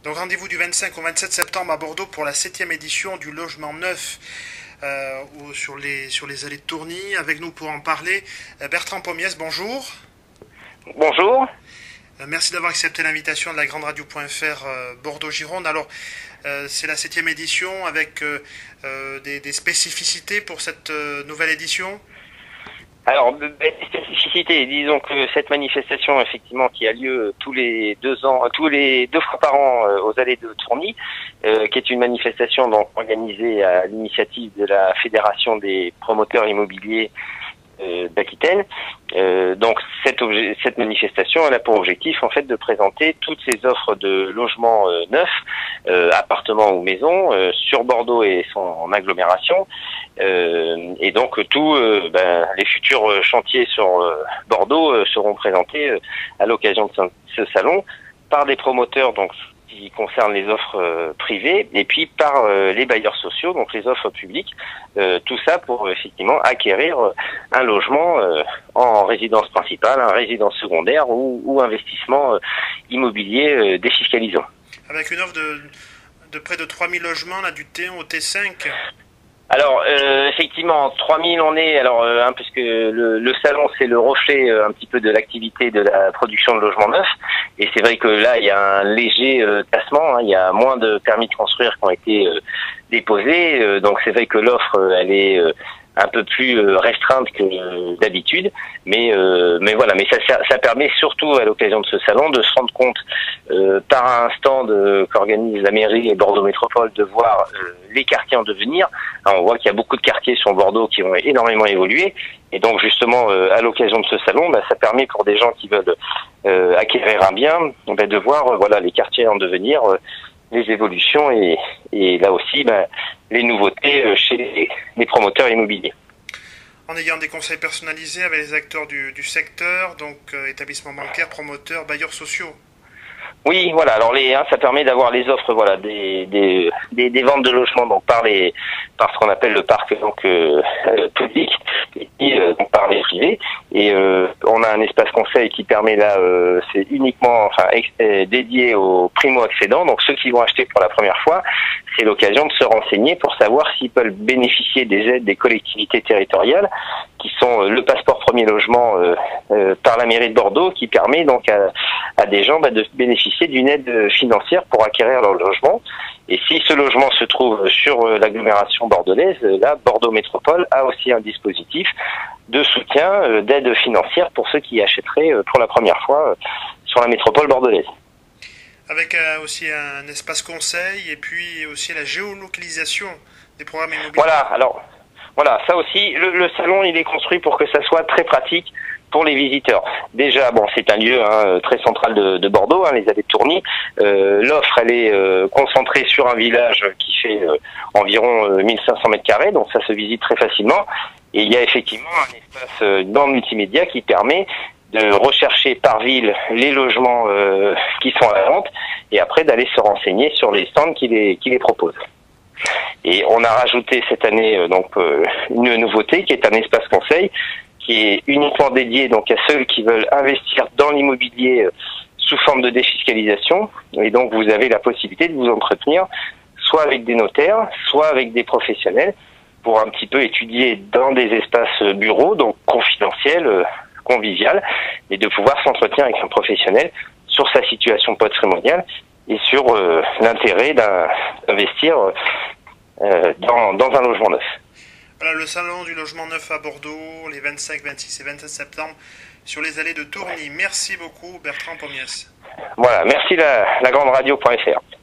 Donc rendez-vous du 25 au 27 septembre à Bordeaux pour la 7e édition du logement neuf sur les allées de Tourny. Avec nous pour en parler, Bertrand Pommiès, bonjour. Bonjour. Merci d'avoir accepté l'invitation de la Grande Radio.fr Bordeaux-Gironde. Alors, c'est la 7e édition avec des spécificités pour cette nouvelle édition. Alors, des spécificités, disons que cette manifestation, effectivement, qui a lieu tous les 2 ans, tous les 2 fois par an aux allées de Tourny, qui est une manifestation donc organisée à l'initiative de la Fédération des promoteurs immobiliers d'Aquitaine. Donc cette manifestation, elle a pour objectif en fait de présenter toutes ces offres de logements neufs, appartements ou maisons sur Bordeaux et son agglomération, et donc tous les futurs chantiers sur Bordeaux seront présentés à l'occasion de ce salon par des promoteurs donc qui concerne les offres privées, et puis par les bailleurs sociaux, donc les offres publiques, tout ça pour effectivement acquérir un logement en résidence principale, un résidence secondaire ou investissement immobilier défiscalisant. Avec une offre de près de 3000 logements, là, du T1 au T5. Alors effectivement, 3000 on est, puisque le salon c'est le reflet un petit peu de l'activité de la production de logements neufs, et c'est vrai que là il y a un léger tassement, il y a moins de permis de construire qui ont été déposés, donc c'est vrai que l'offre elle est un peu plus restreinte que d'habitude, mais voilà, mais ça permet surtout à l'occasion de ce salon de se rendre compte par un stand qu'organise la mairie et Bordeaux Métropole de voir les quartiers en devenir. Alors, on voit qu'il y a beaucoup de quartiers sur Bordeaux qui ont énormément évolué, et donc justement à l'occasion de ce salon, ça permet pour des gens qui veulent acquérir un bien, de voir voilà les quartiers en devenir, les évolutions et là aussi les nouveautés chez les promoteurs immobiliers. En ayant des conseils personnalisés avec les acteurs du secteur, donc établissements bancaires, promoteurs, bailleurs sociaux. Oui, voilà. Alors ça permet d'avoir les offres, voilà, des ventes de logements donc par ce qu'on appelle le parc donc public, et donc par les privés. Et on a un espace conseil qui permet là, c'est uniquement dédié aux primo-accédants, donc ceux qui vont acheter pour la première fois. C'est l'occasion de se renseigner pour savoir s'ils peuvent bénéficier des aides des collectivités territoriales, qui sont le passeport premier logement par la mairie de Bordeaux, qui permet donc à des gens de bénéficier d'une aide financière pour acquérir leur logement. Et si ce logement se trouve sur l'agglomération bordelaise, là, Bordeaux Métropole a aussi un dispositif de soutien, d'aide financière pour ceux qui achèteraient pour la première fois sur la métropole bordelaise. Avec aussi un espace conseil et puis aussi la géolocalisation des programmes immobiliers. Voilà, ça aussi, le salon il est construit pour que ça soit très pratique pour les visiteurs. Déjà, c'est un lieu très central de Bordeaux, les allées de Tourny. L'offre, elle est concentrée sur un village qui fait environ 1500 mètres carrés, donc ça se visite très facilement. Et il y a effectivement un espace dans le multimédia qui permet de rechercher par ville les logements qui sont à la vente, et après d'aller se renseigner sur les stands qui les proposent. Et on a rajouté cette année une nouveauté qui est un espace conseil qui est uniquement dédié donc à ceux qui veulent investir dans l'immobilier sous forme de défiscalisation, et donc vous avez la possibilité de vous entretenir soit avec des notaires, soit avec des professionnels pour un petit peu étudier dans des espaces bureaux, donc confidentiels, convivial, et de pouvoir s'entretenir avec un professionnel sur sa situation patrimoniale et sur l'intérêt d'investir dans un logement neuf. Voilà le salon du logement neuf à Bordeaux, les 25, 26 et 27 septembre, sur les allées de Tourny. Merci beaucoup Bertrand Pommiès. Voilà, merci la Grande Radio.fr.